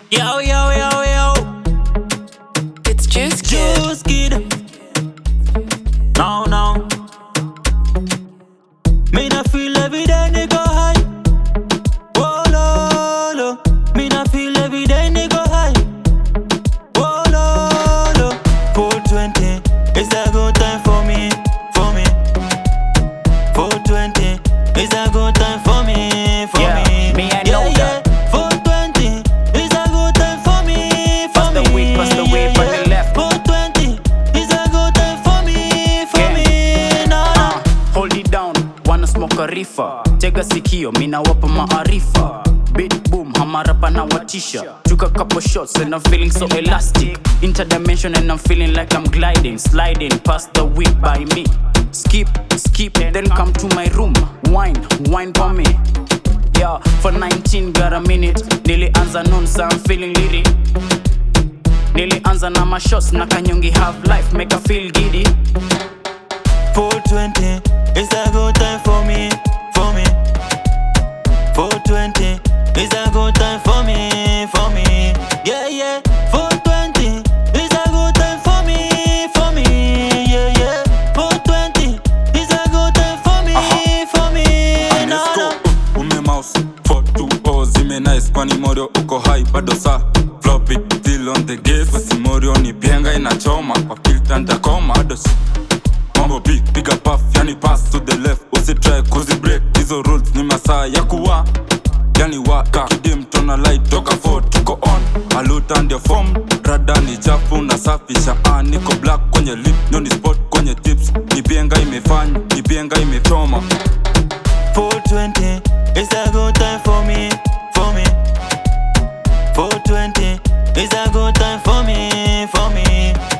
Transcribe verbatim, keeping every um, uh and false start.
Yo, yo, yo, yo. It's Juice Kid. Juice Kid. No, no. Me not feel every day, nigga high. Whoa, lo, lo. Me not feel every day, nigga high. Whoa, lo, lo. four twenty, it's a good time for me, for me. four twenty, it's a good time for me, for Yeah, me. me, I know that. four twenty, it's a good time for me, for Pass the me. weed, pass the weed, pass the left. four twenty, it's a good time for me, for Yeah. me. No, no. Uh, hold it down, wanna smoke a reefer. Tega sikio, mina wapa maarifa. Beat boom, hamarapa na watisha. Took a couple shots and I'm feeling so elastic. Interdimension and I'm feeling like I'm gliding. Sliding past the weed by me. Skip, skip, then come to my room. Wine, wine for me. Yeah, for nineteen got a minute. Nilianza noon, so I'm feeling litty. Nilianza na mashots, na kanyongi have life, make her feel giddy. four twenty, it's a good time for me, for me. four twenty, it's a good time for me, for me. Yeah, yeah. four twenty, it's a good time for me, for me. Yeah, yeah. four twenty, it's a good time for me, for me. No, no. Ume mouse four two oh zime nice kwani morio uko high bado sa floppy still on the gates basi morio ni bienga inachoma kwa filter ndakoma ados mambo big big up puff yani pass to the left usi try kuzi break hizo rules ni masaa ya kuwa yani waka kidim tona light toka four tuko on aluta ndio form rada ni chafu na safisha ah niko black kwenye lip nyoni spot kwenye tips ni bienga imefanya ni bienga imechoma four twenty, it's a good time for me, for me. four twenty, it's a good time for me, for me.